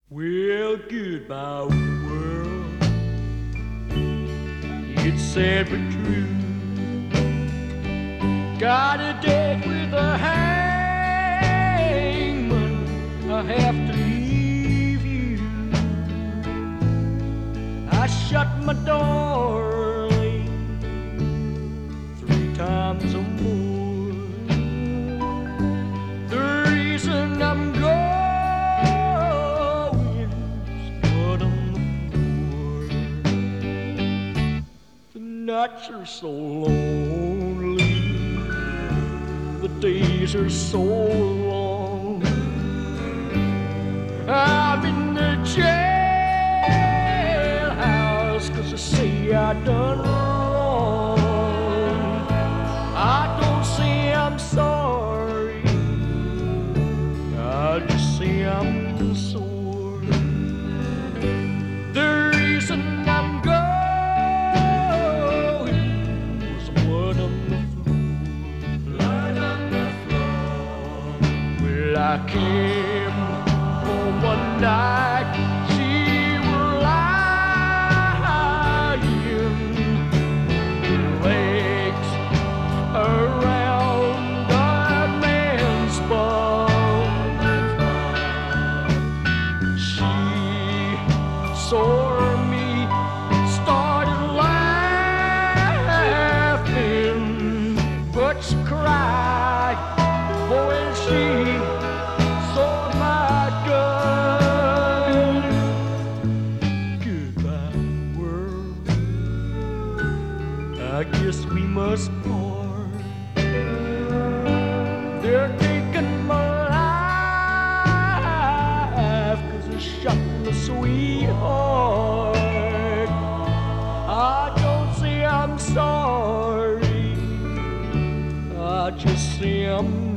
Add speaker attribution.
Speaker 1: Well, goodbye, world. It's sad but true. Got a date with a hangman. I have to leave you. I shut my darling 3 times or more. The reason I'm going nights are so lonely, the days are so long. I'm in the jailhouse 'cause I say I done wrong. I don't say I'm sorry, I just say I'm sore. The reason I'm gone, I came home one night, she was lying, legs around that man's bum. She saw me, started laughing, but she cried when she saw my gun. Goodbye, world, I guess we must part. They're taking my life 'cause I shot my sweetheart. I don't say I'm sorry, I just say I'm